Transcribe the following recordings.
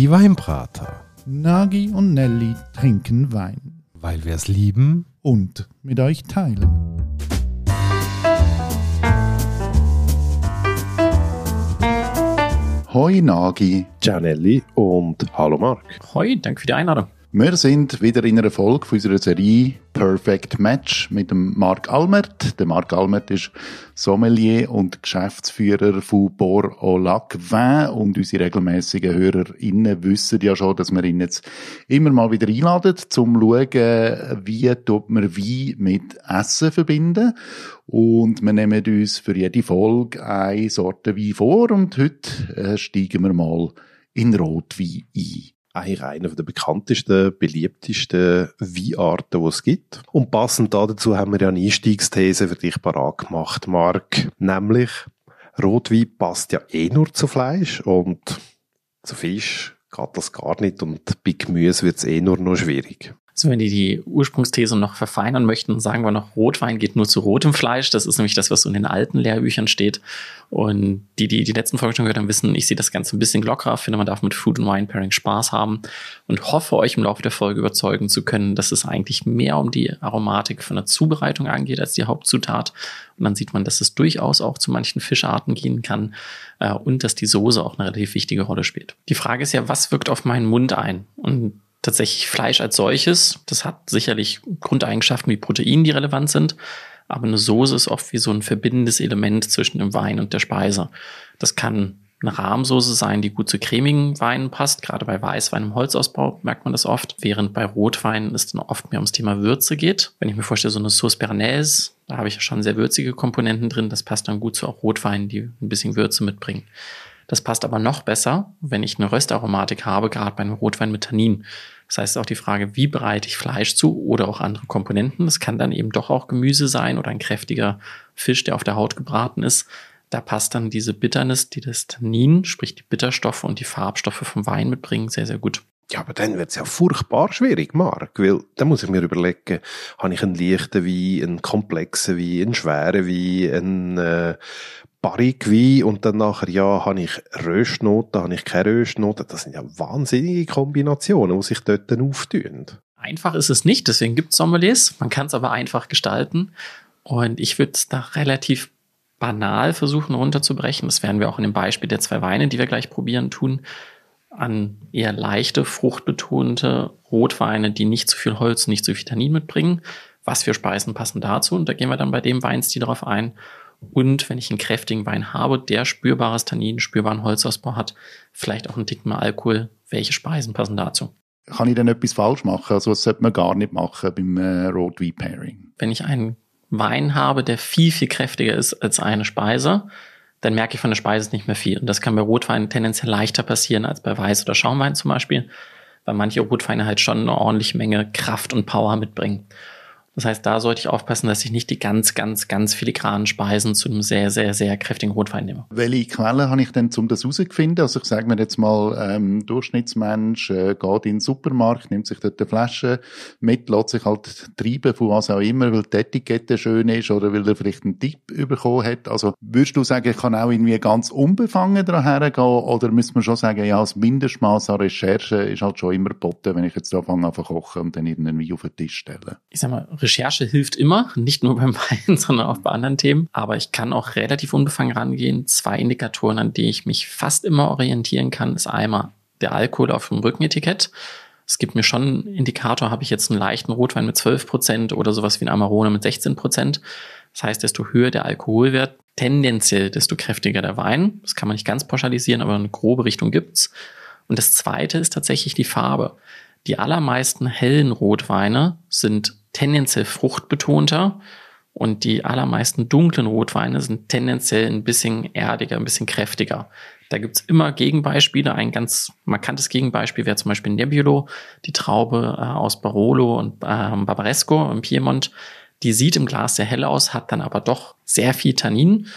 Die Weinbrater. Nagi und Nelly trinken Wein. Weil wir es lieben. Und mit euch teilen. Hoi Nagi. Ciao Nelly und hallo Marc. Hoi, danke für die Einladung. Wir sind wieder in einer Folge von unserer Serie Perfect Match mit dem Marc Almert. Der Marc Almert ist Sommelier und Geschäftsführer von Bord au Lac Vin und unsere regelmässigen HörerInnen wissen ja schon, dass wir ihn jetzt immer mal wieder einladen, um zu schauen, wie tut man Wein mit Essen verbinden. Und wir nehmen uns für jede Folge eine Sorte Wein vor und heute steigen wir mal in Rotwein ein. Eigentlich einer der bekanntesten, beliebtesten Weinarten, die es gibt. Und passend dazu haben wir ja eine Einstiegsthese für dich parat gemacht, Marc. Nämlich, Rotwein passt ja nur zu Fleisch und zu Fisch geht das gar nicht und bei Gemüse wird es nur noch schwierig. Also wenn die Ursprungsthese noch verfeinern möchten, sagen wir noch, Rotwein geht nur zu rotem Fleisch. Das ist nämlich das, was so in den alten Lehrbüchern steht. Und die letzten Folgen schon gehört haben, wissen, ich sehe das Ganze ein bisschen lockerer, finde, man darf mit Food and Wine Pairing Spaß haben und hoffe, euch im Laufe der Folge überzeugen zu können, dass es eigentlich mehr um die Aromatik von der Zubereitung angeht als die Hauptzutat. Und dann sieht man, dass es durchaus auch zu manchen Fischarten gehen kann und dass die Soße auch eine relativ wichtige Rolle spielt. Die Frage ist ja, was wirkt auf meinen Mund ein? Und tatsächlich Fleisch als solches, das hat sicherlich Grundeigenschaften wie Protein, die relevant sind, aber eine Soße ist oft wie so ein verbindendes Element zwischen dem Wein und der Speise. Das kann eine Rahmsoße sein, die gut zu cremigen Weinen passt, gerade bei Weißwein im Holzausbau merkt man das oft, während bei Rotwein es dann oft mehr ums Thema Würze geht. Wenn ich mir vorstelle, so eine Sauce Bernaise, da habe ich ja schon sehr würzige Komponenten drin, das passt dann gut zu auch Rotweinen, die ein bisschen Würze mitbringen. Das passt aber noch besser, wenn ich eine Röstaromatik habe, gerade bei einem Rotwein mit Tannin. Das heißt auch die Frage, wie bereite ich Fleisch zu oder auch andere Komponenten. Das kann dann eben doch auch Gemüse sein oder ein kräftiger Fisch, der auf der Haut gebraten ist. Da passt dann diese Bitternis, die das Tannin, sprich die Bitterstoffe und die Farbstoffe vom Wein mitbringen, sehr, sehr gut. Ja, aber dann wird es ja furchtbar schwierig, Marc, weil dann muss ich mir überlegen, habe ich einen leichten Wein, einen komplexen Wein, einen schweren Wein, einen Barrique-Wein und dann nachher, ja, habe ich Röstnoten, habe ich keine Röstnoten. Das sind ja wahnsinnige Kombinationen, die sich dort auftun. Einfach ist es nicht, deswegen gibt es Sommeliers. Man kann es aber einfach gestalten. Und ich würde es da relativ banal versuchen runterzubrechen. Das werden wir auch in dem Beispiel der 2 Weine, die wir gleich probieren, tun. An eher leichte, fruchtbetonte Rotweine, die nicht zu viel Holz, nicht zu viel Tannin mitbringen. Was für Speisen passen dazu? Und da gehen wir dann bei dem Weinstil drauf ein. Und wenn ich einen kräftigen Wein habe, der spürbares Tannin, spürbaren Holzausbau hat, vielleicht auch einen Tick mehr Alkohol, welche Speisen passen dazu? Kann ich denn etwas falsch machen? Also das sollte man gar nicht machen beim Rotwein-Pairing. Wenn ich einen Wein habe, der viel, viel kräftiger ist als eine Speise, dann merke ich von der Speise nicht mehr viel. Und das kann bei Rotwein tendenziell leichter passieren als bei Weiß- oder Schaumwein zum Beispiel, weil manche Rotweine halt schon eine ordentliche Menge Kraft und Power mitbringen. Das heißt, da sollte ich aufpassen, dass ich nicht die ganz, ganz, ganz filigranen Speisen zu einem sehr, sehr, sehr kräftigen Rotwein nehme. Welche Quellen habe ich denn, um das herauszufinden? Also ich sage mir jetzt mal, Durchschnittsmensch geht in den Supermarkt, nimmt sich dort eine Flasche mit, lässt sich halt treiben von was auch immer, weil die Etikette schön ist oder weil er vielleicht einen Tipp bekommen hat. Also würdest du sagen, ich kann auch irgendwie ganz unbefangen daran hergehen oder müsste man schon sagen, ja, das Mindestmaß an Recherche ist halt schon immer geboten, wenn ich jetzt anfange an zu kochen und dann irgendeinen Wein auf den Tisch stelle? Ich sag mal, Recherche hilft immer, nicht nur beim Wein, sondern auch bei anderen Themen. Aber ich kann auch relativ unbefangen rangehen. 2 Indikatoren, an denen ich mich fast immer orientieren kann, ist einmal der Alkohol auf dem Rückenetikett. Es gibt mir schon einen Indikator, habe ich jetzt einen leichten Rotwein mit 12% oder sowas wie ein Amarone mit 16%. Das heißt, desto höher der Alkoholwert, tendenziell desto kräftiger der Wein. Das kann man nicht ganz pauschalisieren, aber eine grobe Richtung gibt's. Und das zweite ist tatsächlich die Farbe. Die allermeisten hellen Rotweine sind tendenziell fruchtbetonter und die allermeisten dunklen Rotweine sind tendenziell ein bisschen erdiger, ein bisschen kräftiger. Da gibt's immer Gegenbeispiele. Ein ganz markantes Gegenbeispiel wäre zum Beispiel Nebbiolo, die Traube aus Barolo und Barbaresco im Piemont. Die sieht im Glas sehr hell aus, hat dann aber doch sehr viel Tannin.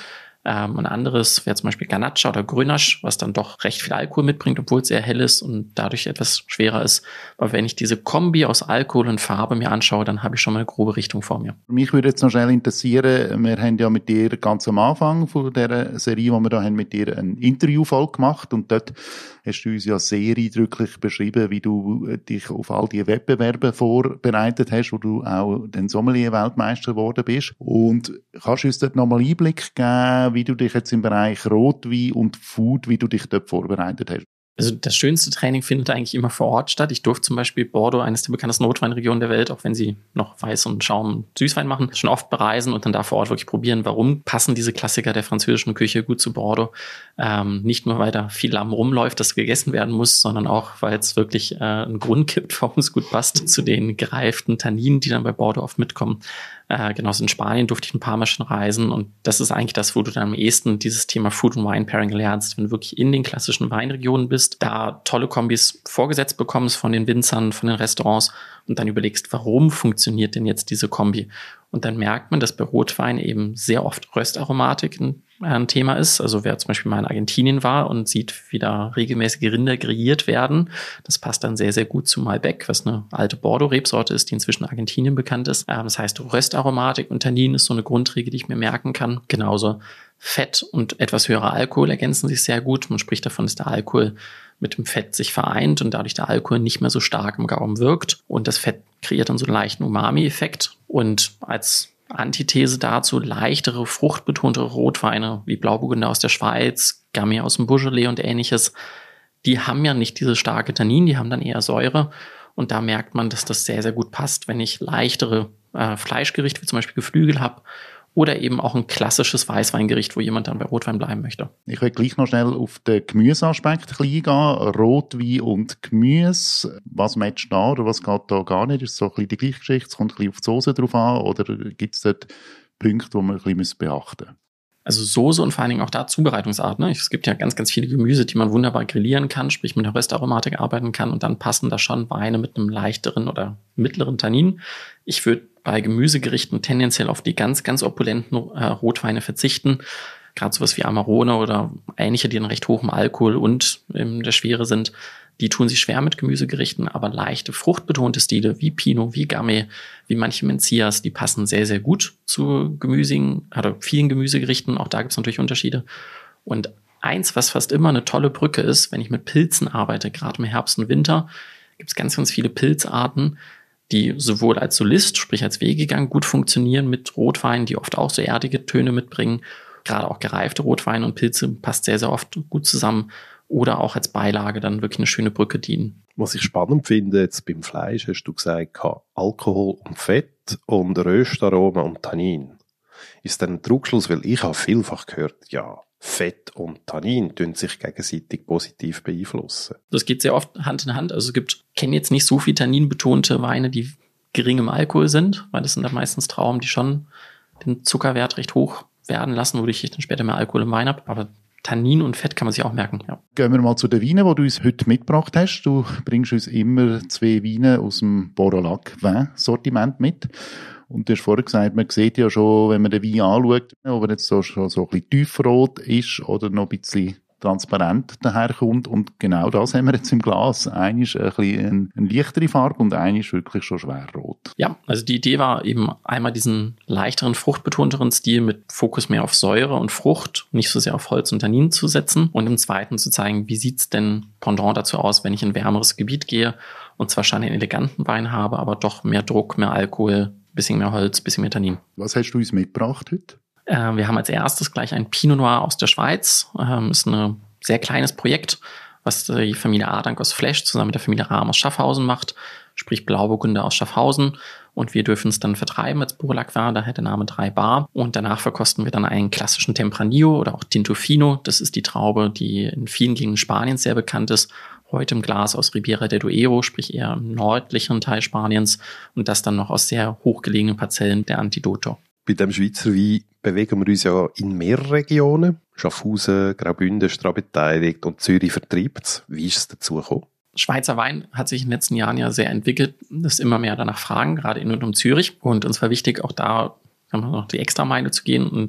Ein anderes wäre zum Beispiel Garnacha oder Grenache, was dann doch recht viel Alkohol mitbringt, obwohl es sehr hell ist und dadurch etwas schwerer ist. Aber wenn ich diese Kombi aus Alkohol und Farbe mir anschaue, dann habe ich schon mal eine grobe Richtung vor mir. Mich würde jetzt noch schnell interessieren, wir haben ja mit dir ganz am Anfang von dieser Serie, wo wir da haben, mit dir eine Interviewfolge gemacht und dort hast du uns ja sehr eindrücklich beschrieben, wie du dich auf all die Wettbewerbe vorbereitet hast, wo du auch den Sommelier-Weltmeister geworden bist. Und kannst du uns dort nochmal Einblick geben, wie du dich jetzt im Bereich Rotwein und Food, wie du dich dort vorbereitet hast? Also das schönste Training findet eigentlich immer vor Ort statt. Ich durfte zum Beispiel Bordeaux, eines der bekanntesten Rotweinregionen der Welt, auch wenn sie noch Weiß und Schaum und Süßwein machen, schon oft bereisen und dann da vor Ort wirklich probieren, warum passen diese Klassiker der französischen Küche gut zu Bordeaux. Nicht nur, weil da viel Lamm rumläuft, das gegessen werden muss, sondern auch, weil es wirklich einen Grund gibt, warum es gut passt zu den gereiften Tanninen, die dann bei Bordeaux oft mitkommen. Genauso in Spanien durfte ich ein paar Mal schon reisen und das ist eigentlich das, wo du dann am ehesten dieses Thema Food und Wine Pairing lernst, wenn du wirklich in den klassischen Weinregionen bist, da tolle Kombis vorgesetzt bekommst von den Winzern, von den Restaurants und dann überlegst, warum funktioniert denn jetzt diese Kombi? Und dann merkt man, dass bei Rotwein eben sehr oft Röstaromatik ein Thema ist. Also wer zum Beispiel mal in Argentinien war und sieht, wie da regelmäßige Rinder grilliert werden, das passt dann sehr, sehr gut zu Malbec, was eine alte Bordeaux-Rebsorte ist, die inzwischen in Argentinien bekannt ist. Das heißt, Röstaromatik und Tannin ist so eine Grundregel, die ich mir merken kann. Genauso Fett und etwas höherer Alkohol ergänzen sich sehr gut. Man spricht davon, dass der Alkohol mit dem Fett sich vereint und dadurch der Alkohol nicht mehr so stark im Gaumen wirkt. Und das Fett kreiert dann so einen leichten Umami-Effekt. Und als Antithese dazu leichtere, fruchtbetontere Rotweine wie Blauburgunder aus der Schweiz, Gamay aus dem Beaujolais und ähnliches, die haben ja nicht diese starke Tannin, die haben dann eher Säure. Und da merkt man, dass das sehr, sehr gut passt, wenn ich leichtere Fleischgerichte wie zum Beispiel Geflügel habe. Oder eben auch ein klassisches Weißweingericht, wo jemand dann bei Rotwein bleiben möchte. Ich will gleich noch schnell auf den Gemüseaspekt eingehen. Rotwein und Gemüse. Was matcht da oder was geht da gar nicht? Ist es so ein bisschen die gleiche Geschichte? Es kommt ein bisschen auf die Soße drauf an oder gibt es dort Punkte, die man ein bisschen beachten muss? Also Soße und vor allen Dingen auch da Zubereitungsart. Ne? Es gibt ja ganz, ganz viele Gemüse, die man wunderbar grillieren kann, sprich mit der Röstaromatik arbeiten kann und dann passen da schon Weine mit einem leichteren oder mittleren Tannin. Ich würde bei Gemüsegerichten tendenziell auf die ganz, ganz opulenten Rotweine verzichten. Gerade sowas wie Amarone oder ähnliche, die dann recht hoch im Alkohol und in der Schwere sind. Die tun sich schwer mit Gemüsegerichten, aber leichte, fruchtbetonte Stile wie Pinot, wie Gamay, wie manche Mencias, die passen sehr, sehr gut zu Gemüsigen oder vielen Gemüsegerichten. Auch da gibt es natürlich Unterschiede. Und eins, was fast immer eine tolle Brücke ist, wenn ich mit Pilzen arbeite, gerade im Herbst und Winter, gibt es ganz, ganz viele Pilzarten, die sowohl als Solist, sprich als Wehgegang, gut funktionieren mit Rotweinen, die oft auch so erdige Töne mitbringen. Gerade auch gereifte Rotweine und Pilze passt sehr, sehr oft gut zusammen. Oder auch als Beilage dann wirklich eine schöne Brücke dienen. Was ich spannend finde, jetzt beim Fleisch hast du gesagt, Alkohol und Fett und Röstaroma und Tannin. Ist dann ein Trugschluss, weil ich habe vielfach gehört, ja, Fett und Tannin tun sich gegenseitig positiv beeinflussen. Das geht sehr oft Hand in Hand. Also kenne jetzt nicht so viel tanninbetonte Weine, die gering im Alkohol sind, weil das sind dann meistens Trauben, die schon den Zuckerwert recht hoch werden lassen, wodurch ich dann später mehr Alkohol im Wein habe. Aber Tannin und Fett kann man sich auch merken, ja. Gehen wir mal zu den Weinen, die du uns heute mitgebracht hast. Du bringst uns immer 2 Weine aus dem Bordeaux-Lac-Vin-Sortiment mit. Und du hast vorher gesagt, man sieht ja schon, wenn man den Wein anschaut, ob er jetzt schon so ein bisschen tiefrot ist oder noch ein bisschen transparent daherkommt. Und genau das haben wir jetzt im Glas. Eine ist ein bisschen eine leichtere Farbe und eine ist wirklich schon schwerrot. Ja, also die Idee war eben einmal diesen leichteren, fruchtbetonteren Stil mit Fokus mehr auf Säure und Frucht, nicht so sehr auf Holz und Tannin zu setzen. Und im zweiten zu zeigen, wie sieht's denn pendant dazu aus, wenn ich in ein wärmeres Gebiet gehe und zwar schon einen eleganten Wein habe, aber doch mehr Druck, mehr Alkohol, bisschen mehr Holz, bisschen mehr Tannin. Was hast du uns mitgebracht heute? Wir haben als erstes gleich ein Pinot Noir aus der Schweiz. Ist ein sehr kleines Projekt, was die Familie Adank aus Flesch zusammen mit der Familie Rahm aus Schaffhausen macht, sprich Blauburgunder aus Schaffhausen. Und wir dürfen es dann vertreiben als Bordeaux-Lac-Vin, daher der Name 3 Bar. Und danach verkosten wir dann einen klassischen Tempranillo oder auch Tinto Fino. Das ist die Traube, die in vielen Gegenden Spaniens sehr bekannt ist. Heute im Glas aus Ribera del Duero, sprich eher im nördlichen Teil Spaniens. Und das dann noch aus sehr hochgelegenen Parzellen der Antidoto. Bei dem Schweizer Wein bewegen wir uns ja in mehreren Regionen. Schaffhausen, Graubünden ist daran beteiligt und Zürich vertreibt es. Wie ist es dazu gekommen? Schweizer Wein hat sich in den letzten Jahren ja sehr entwickelt, dass immer mehr danach fragen, gerade in und um Zürich. Und uns war wichtig, auch da noch die Extrameile zu gehen und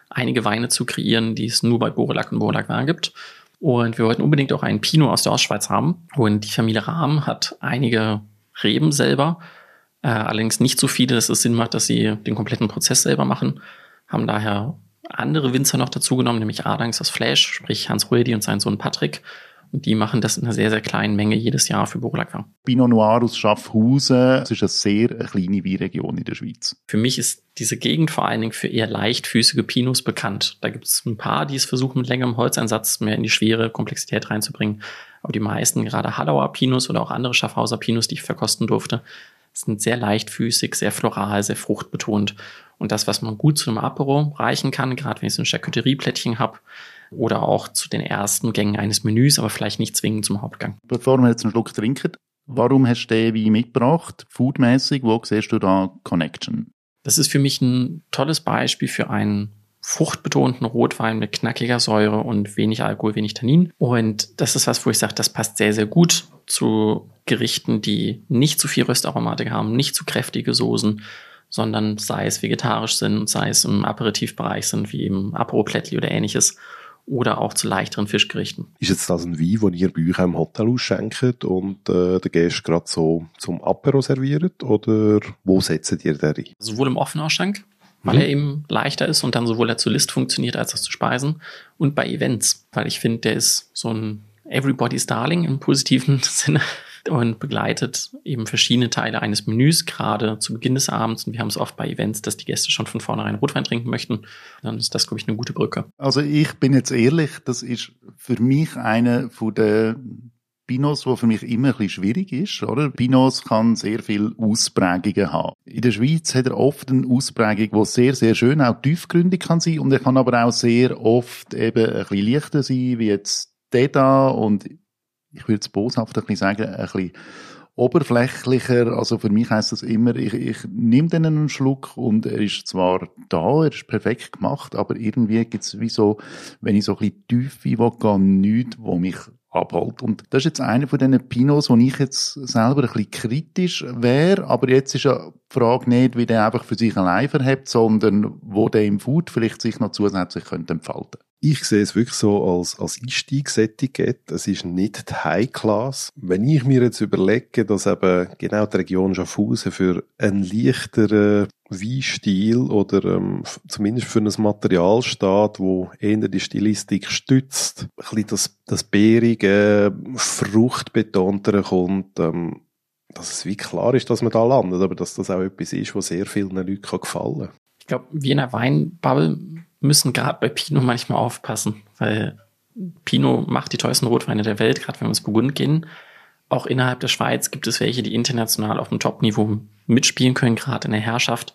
einige Weine zu kreieren, die es nur bei Borelac und Borelac Vin gibt. Und wir wollten unbedingt auch einen Pinot aus der Ostschweiz haben. Und die Familie Rahm hat einige Reben selber, allerdings nicht so viele, dass es Sinn macht, dass sie den kompletten Prozess selber machen. Haben daher andere Winzer noch dazu genommen, nämlich Adangs aus Flash, sprich Hans Ruedi und sein Sohn Patrick. Und die machen das in einer sehr, sehr kleinen Menge jedes Jahr für Borelac Vin. Pinot Noir aus Schaffhausen, das ist eine sehr kleine Weinregion in der Schweiz. Für mich ist diese Gegend vor allen Dingen für eher leichtfüßige Pinots bekannt. Da gibt es ein paar, die es versuchen, mit längerem Holzeinsatz mehr in die schwere Komplexität reinzubringen. Aber die meisten, gerade Hallauer Pinots oder auch andere Schaffhauser Pinots, die ich verkosten durfte, sind sehr leichtfüßig, sehr floral, sehr fruchtbetont. Und das, was man gut zu einem Apero reichen kann, gerade wenn ich so ein Charcuterie-Plättchen habe, oder auch zu den ersten Gängen eines Menüs, aber vielleicht nicht zwingend zum Hauptgang. Bevor wir jetzt einen Schluck trinken, warum hast du den Wein mitgebracht, foodmäßig? Wo siehst du da Connection? Das ist für mich ein tolles Beispiel für einen fruchtbetonten Rotwein mit knackiger Säure und wenig Alkohol, wenig Tannin. Und das ist was, wo ich sage, das passt sehr, sehr gut zu Gerichten, die nicht zu viel Röstaromatik haben, nicht zu kräftige Soßen, sondern sei es vegetarisch sind, sei es im Aperitivbereich sind, wie eben Apero-Plättli oder ähnliches, oder auch zu leichteren Fischgerichten. Ist jetzt das ein Wein, den ihr bei euch im Hotel ausschenkt und den Gästen gerade so zum Apero serviert? Oder wo setzt ihr den rein? Sowohl im Offenausschank, weil er eben leichter ist und dann sowohl er zu List funktioniert, als auch zu Speisen. Und bei Events, weil ich finde, der ist so ein Everybody's Darling im positiven Sinne und begleitet eben verschiedene Teile eines Menüs, gerade zu Beginn des Abends. Und wir haben es oft bei Events, dass die Gäste schon von vornherein Rotwein trinken möchten. Dann ist das, glaube ich, eine gute Brücke. Also ich bin jetzt ehrlich, das ist für mich einer von den Pinots, der für mich immer ein bisschen schwierig ist, oder? Pinots kann sehr viele Ausprägungen haben. In der Schweiz hat er oft eine Ausprägung, die sehr, sehr schön, auch tiefgründig kann sein. Und er kann aber auch sehr oft eben ein bisschen leichter sein, wie jetzt der da. Und ich würde es boshaft ein bisschen sagen, ein bisschen oberflächlicher. Also für mich heisst das immer, ich nehme dann einen Schluck und er ist zwar da, er ist perfekt gemacht, aber irgendwie gibt es wie so, wenn ich so ein bisschen Tiefe will, gar nichts, wo mich abholt. Und das ist jetzt einer von diesen Pinots, wo ich jetzt selber ein bisschen kritisch wäre, aber jetzt ist ja die Frage nicht, wie der einfach für sich allein verhebt, sondern wo der im Food vielleicht sich noch zusätzlich könnte entfalten. Ich sehe es wirklich so als Einstiegsetikett. Es ist nicht die High Class. Wenn ich mir jetzt überlege, dass eben genau die Region Schaffhausen für einen leichteren Weinstil oder zumindest für ein Material steht, wo eher die Stilistik stützt, ein bisschen das beerige, fruchtbetontere kommt, dass es wie klar ist, dass man da landet, aber dass das auch etwas ist, was sehr vielen Leuten gefallen kann. Ich glaube, wir in der Weinbubble müssen gerade bei Pinot manchmal aufpassen, weil Pinot macht die teuersten Rotweine der Welt, gerade wenn wir ins Burgund gehen. Auch innerhalb der Schweiz gibt es welche, die international auf dem Top-Niveau mitspielen können, gerade in der Herrschaft.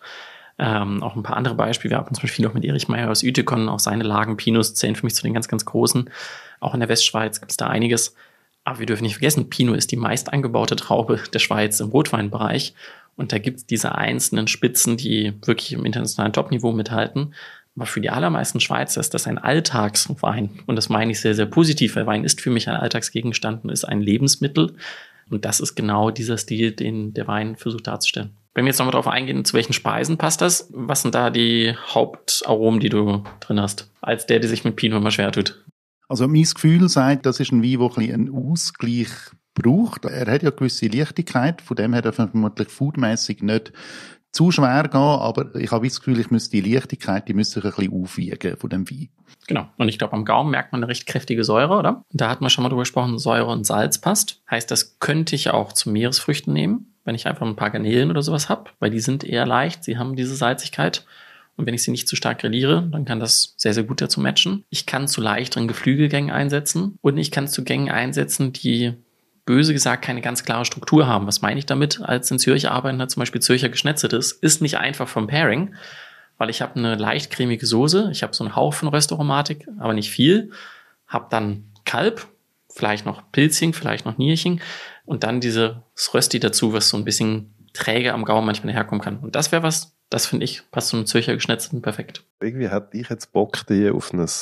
Auch ein paar andere Beispiele. Wir haben zum Beispiel auch mit Erich Meyer aus Uetikon, auch seine Lagen Pinots zählen für mich zu den ganz, ganz großen. Auch in der Westschweiz gibt es da einiges. Aber wir dürfen nicht vergessen, Pinot ist die meist angebaute Traube der Schweiz im Rotweinbereich. Und da gibt es diese einzelnen Spitzen, die wirklich im internationalen Top-Niveau mithalten. Aber für die allermeisten Schweizer ist das ein Alltagswein. Und das meine ich sehr, sehr positiv, weil Wein ist für mich ein Alltagsgegenstand und ist ein Lebensmittel. Und das ist genau dieser Stil, den der Wein versucht darzustellen. Wenn wir jetzt nochmal drauf eingehen, zu welchen Speisen passt das? Was sind da die Hauptaromen, die du drin hast, als der sich mit Pinot immer schwer tut? Also mein Gefühl sagt, das ist ein Wein, der ein bisschen einen Ausgleich braucht. Er hat ja eine gewisse Leichtigkeit, von dem her darf er vermutlich foodmässig nicht zu schwer gehen, aber ich habe das Gefühl, ich müsste die Leichtigkeit, die müsste ich ein bisschen aufwiegen von dem Wein. Genau. Und ich glaube, am Gaumen merkt man eine recht kräftige Säure, oder? Da hat man schon mal drüber gesprochen, Säure und Salz passt. Heißt, das könnte ich auch zu Meeresfrüchten nehmen, wenn ich einfach ein paar Garnelen oder sowas habe, weil die sind eher leicht, sie haben diese Salzigkeit. Und wenn ich sie nicht zu stark grilliere, dann kann das sehr, sehr gut dazu matchen. Ich kann zu leichteren Geflügelgängen einsetzen und ich kann zu Gängen einsetzen, die böse gesagt keine ganz klare Struktur haben. Was meine ich damit? Als in Zürich arbeiten, zum Beispiel Zürcher Geschnetzeltes, ist nicht einfach vom Pairing, weil ich habe eine leicht cremige Soße, ich habe so einen Hauch von Röstaromatik, aber nicht viel, habe dann Kalb, vielleicht noch Pilzchen, vielleicht noch Nierchen und dann dieses Rösti dazu, was so ein bisschen träge am Gaumen manchmal herkommen kann. Und das wäre was, das finde ich, passt zu einem Zürcher Geschnetzelten perfekt. Irgendwie hätte ich jetzt Bock auf ein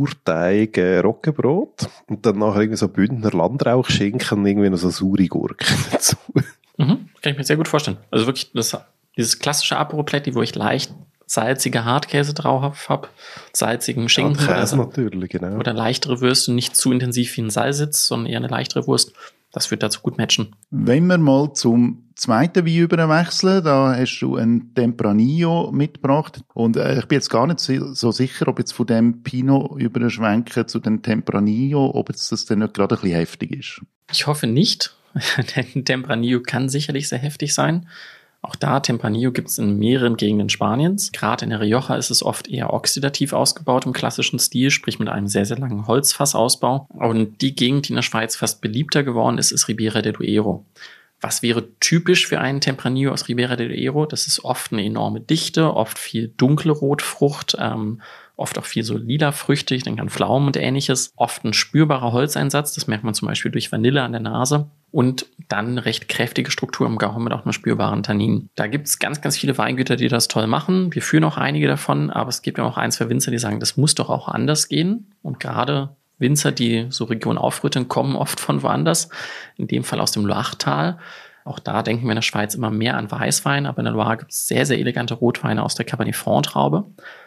Sauerteig-Roggenbrot und dann nachher irgendwie so Bündner Landrauchschinken und irgendwie noch so saure Gurken dazu. Kann ich mir sehr gut vorstellen. Also wirklich dieses klassische Apero-Plättli, wo ich leicht salzige Hartkäse drauf habe, salzigen Schinken Käse natürlich, genau. oder leichtere Würste, nicht zu intensiv wie ein Salsitz, sondern eher eine leichtere Wurst. Das wird dazu gut matchen. Wenn wir mal zum zweiten Wein überwechseln, da hast du ein Tempranillo mitgebracht. Und ich bin jetzt gar nicht so sicher, ob jetzt von dem Pinot überschwenken zu dem Tempranillo, ob jetzt das dann nicht gerade ein bisschen heftig ist. Ich hoffe nicht, denn Tempranillo kann sicherlich sehr heftig sein. Auch da, Tempranillo gibt es in mehreren Gegenden Spaniens. Gerade in der Rioja ist es oft eher oxidativ ausgebaut im klassischen Stil, sprich mit einem sehr, sehr langen Holzfassausbau. Und die Gegend, die in der Schweiz fast beliebter geworden ist, ist Ribera del Duero. Was wäre typisch für einen Tempranillo aus Ribera del Duero? Das ist oft eine enorme Dichte, oft viel dunkle Rotfrucht, oft auch viel so lila Früchte, ich denke an Pflaumen und ähnliches. Oft ein spürbarer Holzeinsatz, das merkt man zum Beispiel durch Vanille an der Nase. Und dann eine recht kräftige Struktur im Gaumen mit auch einem spürbaren Tannin. Da gibt es ganz, ganz viele Weingüter, die das toll machen. Wir führen auch einige davon, aber es gibt ja auch 1, 2 Winzer, die sagen, das muss doch auch anders gehen. Und gerade Winzer, die so Regionen aufrütteln, kommen oft von woanders. In dem Fall aus dem Loiretal. Auch da denken wir in der Schweiz immer mehr an Weißwein, aber in der Loire gibt es sehr, sehr elegante Rotweine aus der Cabernet Franc-Traube.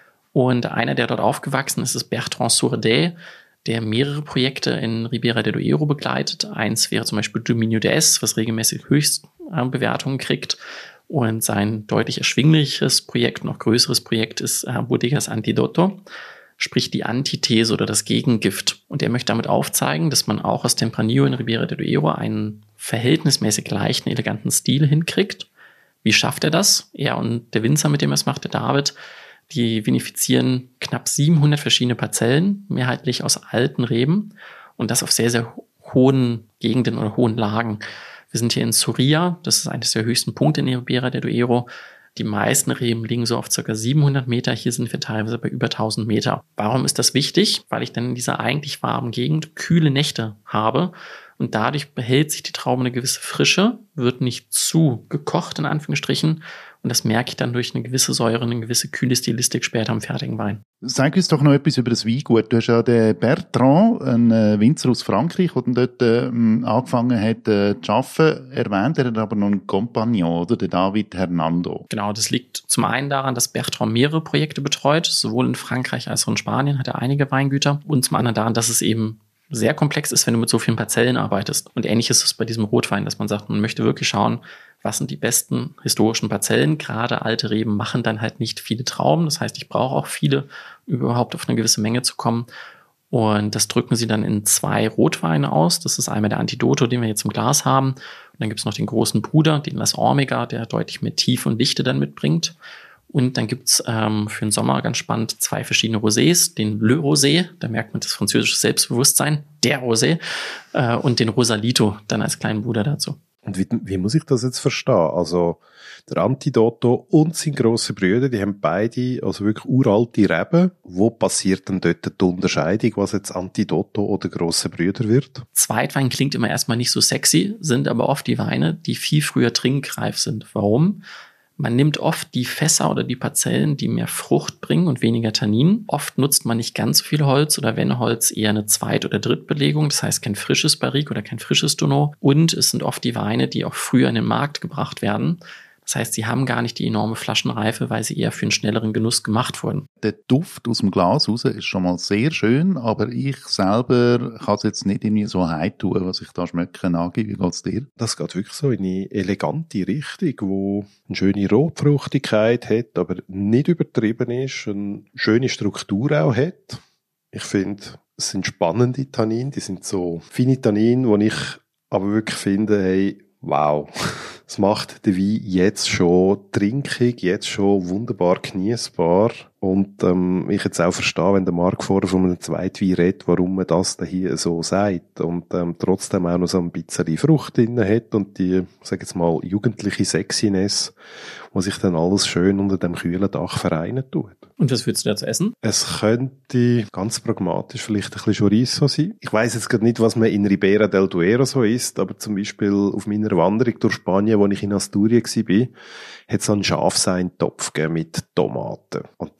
Und einer, der dort aufgewachsen ist, ist Bertrand Sourdais, der mehrere Projekte in Ribera del Duero begleitet. Eins wäre zum Beispiel Dominio d'Es, was regelmäßig Höchstbewertungen kriegt. Und sein deutlich erschwingliches Projekt, noch größeres Projekt ist Bodegas Antidoto, sprich die Antithese oder das Gegengift. Und er möchte damit aufzeigen, dass man auch aus Tempranillo in Ribera del Duero einen verhältnismäßig leichten, eleganten Stil hinkriegt. Wie schafft er das? Er und der Winzer, mit dem er es macht, der David, die vinifizieren knapp 700 verschiedene Parzellen, mehrheitlich aus alten Reben und das auf sehr, sehr hohen Gegenden oder hohen Lagen. Wir sind hier in Soria, das ist eines der höchsten Punkte in Ribera del Duero. Die meisten Reben liegen so auf ca. 700 Meter, hier sind wir teilweise bei über 1000 Meter. Warum ist das wichtig? Weil ich dann in dieser eigentlich warmen Gegend kühle Nächte habe und dadurch behält sich die Traube eine gewisse Frische, wird nicht zu gekocht in Anführungsstrichen. Und das merke ich dann durch eine gewisse Säure, eine gewisse kühle Stilistik später am fertigen Wein. Sag uns doch noch etwas über das Weingut. Du hast ja den Bertrand, einen Winzer aus Frankreich, der dann dort angefangen hat zu arbeiten, erwähnt. Er hat aber noch einen Kompagnon, oder? Den David Hernando. Genau, das liegt zum einen daran, dass Bertrand mehrere Projekte betreut. Sowohl in Frankreich als auch in Spanien hat er einige Weingüter. Und zum anderen daran, dass es eben sehr komplex ist, wenn du mit so vielen Parzellen arbeitest. Und ähnlich ist es bei diesem Rotwein, dass man sagt, man möchte wirklich schauen, was sind die besten historischen Parzellen. Gerade alte Reben machen dann halt nicht viele Trauben. Das heißt, ich brauche auch viele, um überhaupt auf eine gewisse Menge zu kommen. Und das drücken sie dann in 2 Rotweine aus. Das ist einmal der Antidoto, den wir jetzt im Glas haben. Und dann gibt es noch den großen Bruder, den Las Ormega, der deutlich mehr Tiefe und Dichte dann mitbringt. Und dann gibt's für den Sommer ganz spannend 2 verschiedene Rosés. Den Le Rosé, da merkt man das französische Selbstbewusstsein, der Rosé. Und den Rosalito dann als kleinen Bruder dazu. Und wie muss ich das jetzt verstehen? Also der Antidoto und sein grosser Brüder, die haben beide also wirklich uralte Reben. Wo passiert denn dort die Unterscheidung, was jetzt Antidoto oder grosser Brüder wird? Zweitwein klingt immer erstmal nicht so sexy, sind aber oft die Weine, die viel früher trinkreif sind. Warum? Man nimmt oft die Fässer oder die Parzellen, die mehr Frucht bringen und weniger Tannin. Oft nutzt man nicht ganz so viel Holz oder wenn Holz eher eine Zweit- oder Drittbelegung, das heißt kein frisches Barrique oder kein frisches Tonneau. Und es sind oft die Weine, die auch früher in den Markt gebracht werden. Das heißt, sie haben gar nicht die enorme Flaschenreife, weil sie eher für einen schnelleren Genuss gemacht wurden. Der Duft aus dem Glas raus ist schon mal sehr schön, aber ich selber kann es jetzt nicht irgendwie so heim tun, was ich da schmecke. Nagi, wie geht's dir? Das geht wirklich so in eine elegante Richtung, wo eine schöne Rotfruchtigkeit hat, aber nicht übertrieben ist, eine schöne Struktur auch hat. Ich finde, es sind spannende Tannine, die sind so feine Tannine, wo ich aber wirklich finde, hey, wow, es macht den Wein jetzt schon trinkig, jetzt schon wunderbar genießbar. Und ich jetzt auch verstehe, wenn der Marc vorher von einem Zweitwein redet, warum man das da hier so sagt. Und trotzdem auch noch so ein bisschen Frucht drin hat und die, sag jetzt mal, jugendliche Sexiness, was sich dann alles schön unter dem kühlen Dach vereinen tut. Und was würdest du dazu essen? Es könnte ganz pragmatisch vielleicht ein bisschen Chorizo sein. Ich weiss jetzt gerade nicht, was man in Ribera del Duero so isst, aber zum Beispiel auf meiner Wanderung durch Spanien, wo ich in Asturien war, hat es so einen Schafseintopf gegeben mit Tomaten. Und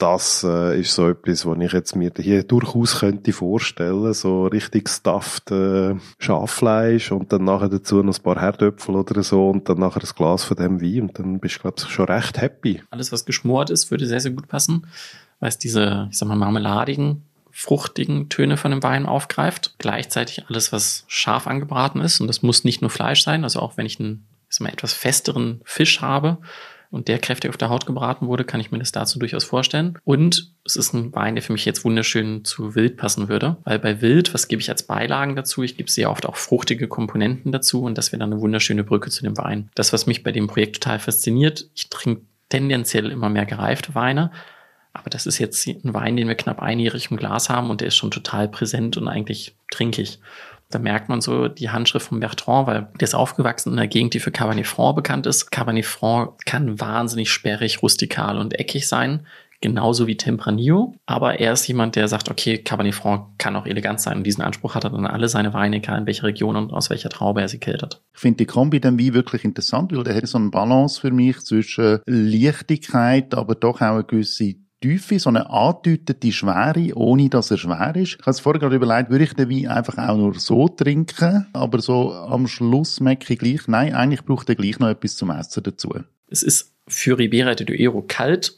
das ist so etwas, was ich jetzt mir hier durchaus könnte vorstellen, so richtig stuffed Schaffleisch und dann nachher dazu noch ein paar Herdöpfel oder so und dann nachher ein Glas von dem Wein und dann bist du, glaube ich, schon recht happy. Alles, was geschmort ist, würde sehr, sehr gut passen, weil es diese, ich sag mal, marmeladigen, fruchtigen Töne von dem Wein aufgreift. Gleichzeitig alles, was scharf angebraten ist und das muss nicht nur Fleisch sein, also auch wenn ich einen, ich sag mal, etwas festeren Fisch habe, und der kräftig auf der Haut gebraten wurde, kann ich mir das dazu durchaus vorstellen. Und es ist ein Wein, der für mich jetzt wunderschön zu Wild passen würde. Weil bei Wild, was gebe ich als Beilagen dazu? Ich gebe sehr oft auch fruchtige Komponenten dazu und das wäre dann eine wunderschöne Brücke zu dem Wein. Das, was mich bei dem Projekt total fasziniert, ich trinke tendenziell immer mehr gereifte Weine, aber das ist jetzt ein Wein, den wir knapp einjährig im Glas haben und der ist schon total präsent und eigentlich trinkig. Da merkt man so die Handschrift von Bertrand, weil der ist aufgewachsen in einer Gegend, die für Cabernet Franc bekannt ist. Cabernet Franc kann wahnsinnig sperrig, rustikal und eckig sein, genauso wie Tempranillo. Aber er ist jemand, der sagt, okay, Cabernet Franc kann auch elegant sein. Und diesen Anspruch hat er dann alle seine Weine, egal in welcher Region und aus welcher Traube er sie keltert. Ich finde die Kombi dem Wein wirklich interessant, weil der hat so eine Balance für mich zwischen Leichtigkeit, aber doch auch eine gewisse Tiefe, so eine angedeutete Schwere, ohne dass er schwer ist. Ich habe es vorher gerade überlegt, würde ich den Wein einfach auch nur so trinken, aber so am Schluss merke ich gleich, nein, eigentlich braucht er gleich noch etwas zum Essen dazu. Es ist für Ribera de Duero kalt,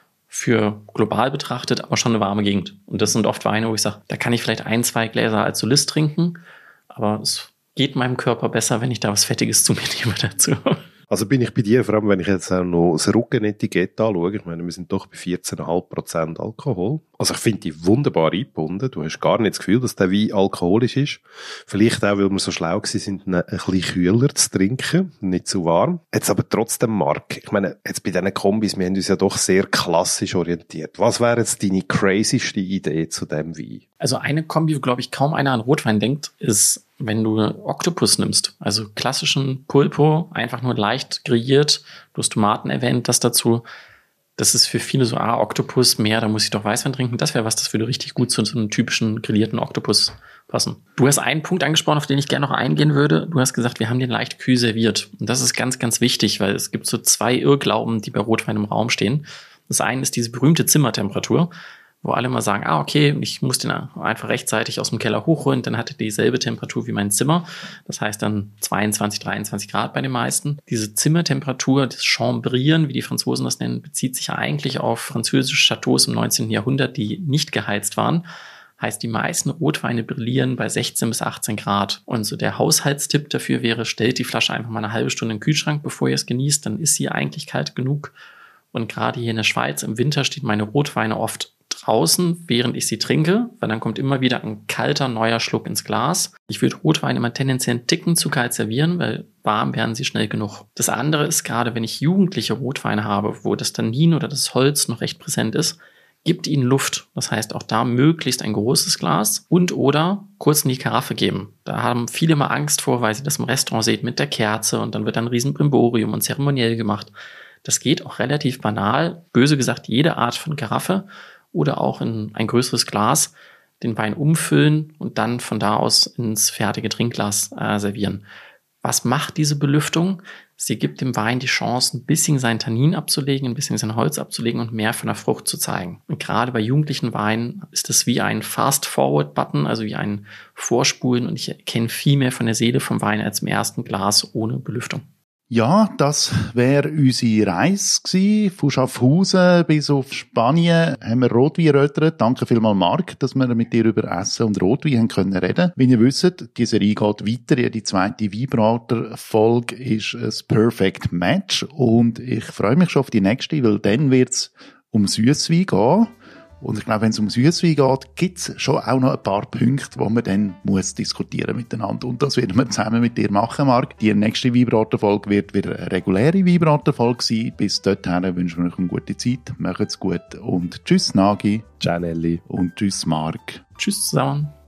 für global betrachtet, aber schon eine warme Gegend. Und das sind oft Weine, wo ich sage, da kann ich vielleicht 1-2 Gläser als Solist trinken, aber es geht meinem Körper besser, wenn ich da was Fettiges zu mir nehme dazu. Also bin ich bei dir, vor allem wenn ich jetzt auch noch das Rückenetikett anschaue. Ich meine, wir sind doch bei 14,5% Alkohol. Also ich finde die wunderbar eingebunden. Du hast gar nicht das Gefühl, dass der Wein alkoholisch ist. Vielleicht auch, weil wir so schlau gewesen sind, ihn ein bisschen kühler zu trinken, nicht zu warm. Jetzt aber trotzdem, Marc, ich meine, jetzt bei diesen Kombis, wir haben uns ja doch sehr klassisch orientiert. Was wäre jetzt deine crazyste Idee zu dem Wein? Also eine Kombi, wo, glaube ich, kaum einer an Rotwein denkt, ist, wenn du Oktopus nimmst. Also klassischen Pulpo, einfach nur leicht grilliert. Du hast Tomaten erwähnt, das dazu. Das ist für viele so, Oktopus mehr, da muss ich doch Weißwein trinken. Das wäre was, das würde richtig gut zu so einem typischen grillierten Oktopus passen. Du hast einen Punkt angesprochen, auf den ich gerne noch eingehen würde. Du hast gesagt, wir haben den leicht kühl serviert. Und das ist ganz, ganz wichtig, weil es gibt so 2 Irrglauben, die bei Rotwein im Raum stehen. Das eine ist diese berühmte Zimmertemperatur, wo alle mal sagen, okay, ich muss den einfach rechtzeitig aus dem Keller hochholen, dann hat er dieselbe Temperatur wie mein Zimmer. Das heißt dann 22, 23 Grad bei den meisten. Diese Zimmertemperatur, das Chambrieren, wie die Franzosen das nennen, bezieht sich eigentlich auf französische Chateaus im 19. Jahrhundert, die nicht geheizt waren. Heißt, die meisten Rotweine brillieren bei 16 bis 18 Grad. Und so der Haushaltstipp dafür wäre, stellt die Flasche einfach mal eine halbe Stunde in den Kühlschrank, bevor ihr es genießt, dann ist sie eigentlich kalt genug. Und gerade hier in der Schweiz im Winter steht meine Rotweine oft draußen, während ich sie trinke, weil dann kommt immer wieder ein kalter, neuer Schluck ins Glas. Ich würde Rotwein immer tendenziell einen Ticken zu kalt servieren, weil warm werden sie schnell genug. Das andere ist, gerade wenn ich jugendliche Rotweine habe, wo das Tannin oder das Holz noch recht präsent ist, gibt ihnen Luft. Das heißt, auch da möglichst ein großes Glas und oder kurz in die Karaffe geben. Da haben viele mal Angst vor, weil sie das im Restaurant sehen mit der Kerze und dann wird ein riesen Brimborium und zeremoniell gemacht. Das geht auch relativ banal. Böse gesagt, jede Art von Karaffe oder auch in ein größeres Glas den Wein umfüllen und dann von da aus ins fertige Trinkglas servieren. Was macht diese Belüftung? Sie gibt dem Wein die Chance, ein bisschen sein Tannin abzulegen, ein bisschen sein Holz abzulegen und mehr von der Frucht zu zeigen. Und gerade bei jugendlichen Weinen ist es wie ein Fast-Forward-Button, also wie ein Vorspulen und ich erkenne viel mehr von der Seele vom Wein als im ersten Glas ohne Belüftung. Ja, das wäre unsere Reise gewesen. Von Schaffhausen bis auf Spanien haben wir Rotwein erörtert. Danke vielmals, Marc, dass wir mit dir über Essen und Rotwein haben können reden. Wie ihr wisst, die Serie geht weiter. Ja, die zweite Weinbrater-Folge ist ein Perfect Match. Und ich freue mich schon auf die nächste, weil dann wird's um Süsswein gehen. Und ich glaube, wenn es um Süsswein geht, gibt es schon auch noch ein paar Punkte, die man dann muss diskutieren miteinander. Und das werden wir zusammen mit dir machen, Marc. Die nächste Weinbrater-Folge wird wieder eine reguläre Weinbrater-Folge sein. Bis dorthin wünschen wir euch eine gute Zeit. Macht's gut und tschüss, Nagi. Ciao, Nelly. Und tschüss, Marc. Tschüss zusammen.